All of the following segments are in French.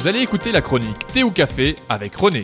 Vous allez écouter la chronique Thé ou Café avec René.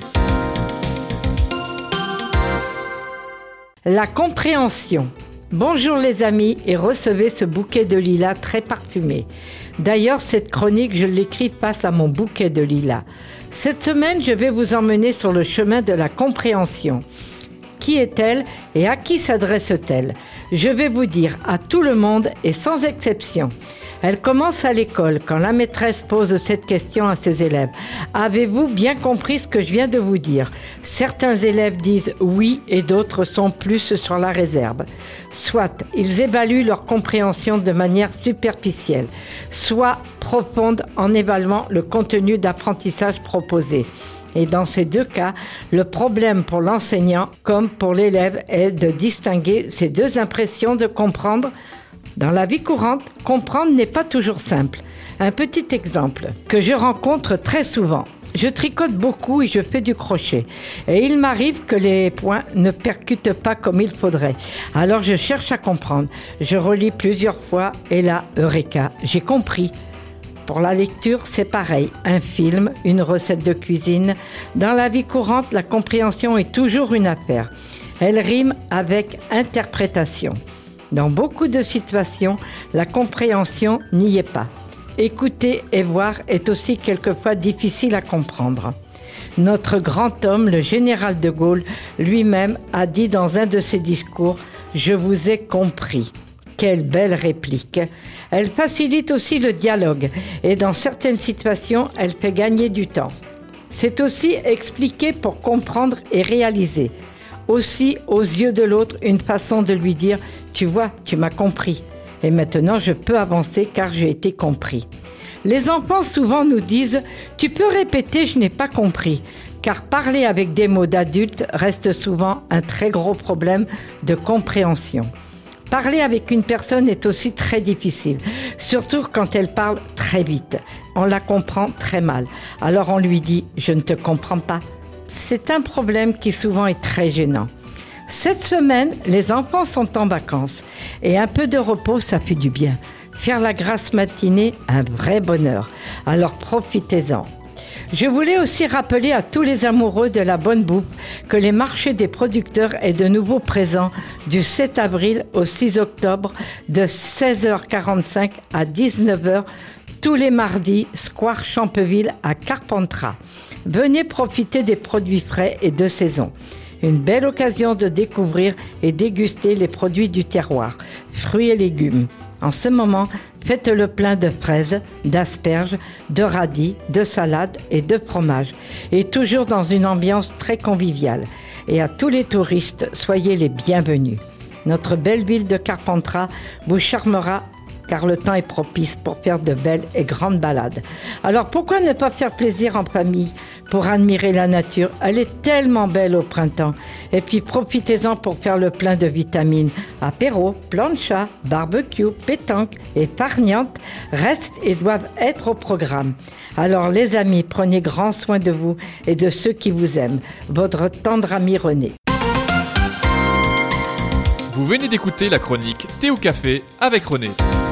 La compréhension. Bonjour les amis et recevez ce bouquet de lilas très parfumé. D'ailleurs, cette chronique, je l'écris face à mon bouquet de lilas. Cette semaine, je vais vous emmener sur le chemin de la compréhension. Qui est-elle et à qui s'adresse-t-elle ? Je vais vous dire à tout le monde et sans exception. Elle commence à l'école quand la maîtresse pose cette question à ses élèves. Avez-vous bien compris ce que je viens de vous dire ? Certains élèves disent oui et d'autres sont plus sur la réserve. Soit ils évaluent leur compréhension de manière superficielle, soit profonde en évaluant le contenu d'apprentissage proposé. Et dans ces deux cas, le problème pour l'enseignant comme pour l'élève est de distinguer ces deux impressions de comprendre. Dans la vie courante, comprendre n'est pas toujours simple. Un petit exemple que je rencontre très souvent. Je tricote beaucoup et je fais du crochet. Et il m'arrive que les points ne percutent pas comme il faudrait. Alors je cherche à comprendre. Je relis plusieurs fois et là, eureka, j'ai compris. Pour la lecture, c'est pareil. Un film, une recette de cuisine. Dans la vie courante, la compréhension est toujours une affaire. Elle rime avec interprétation. Dans beaucoup de situations, la compréhension n'y est pas. Écouter et voir est aussi quelquefois difficile à comprendre. Notre grand homme, le général de Gaulle, lui-même a dit dans un de ses discours « Je vous ai compris ». Quelle belle réplique. Elle facilite aussi le dialogue et dans certaines situations, elle fait gagner du temps. C'est aussi expliquer pour comprendre et réaliser. Aussi, aux yeux de l'autre, une façon de lui dire « Tu vois, tu m'as compris. Et maintenant, je peux avancer car j'ai été compris. » Les enfants souvent nous disent « Tu peux répéter, je n'ai pas compris. » Car parler avec des mots d'adultes reste souvent un très gros problème de compréhension. Parler avec une personne est aussi très difficile, surtout quand elle parle très vite. On la comprend très mal. Alors on lui dit « Je ne te comprends pas ». C'est un problème qui souvent est très gênant. Cette semaine, les enfants sont en vacances et un peu de repos, ça fait du bien. Faire la grasse matinée, un vrai bonheur. Alors profitez-en. Je voulais aussi rappeler à tous les amoureux de la bonne bouffe que les marchés des producteurs est de nouveau présent du 7 avril au 6 octobre de 16h45 à 19h tous les mardis, Square Champeville à Carpentras. Venez profiter des produits frais et de saison. Une belle occasion de découvrir et déguster les produits du terroir, fruits et légumes. En ce moment, faites le plein de fraises, d'asperges, de radis, de salades et de fromage. Et toujours dans une ambiance très conviviale. Et à tous les touristes, soyez les bienvenus. Notre belle ville de Carpentras vous charmera car le temps est propice pour faire de belles et grandes balades. Alors pourquoi ne pas faire plaisir en famille pour admirer la nature ? Elle est tellement belle au printemps. Et puis profitez-en pour faire le plein de vitamines. Apéro, plancha, barbecue, pétanque et farniente restent et doivent être au programme. Alors les amis, prenez grand soin de vous et de ceux qui vous aiment. Votre tendre ami René. Vous venez d'écouter la chronique Thé ou Café avec René.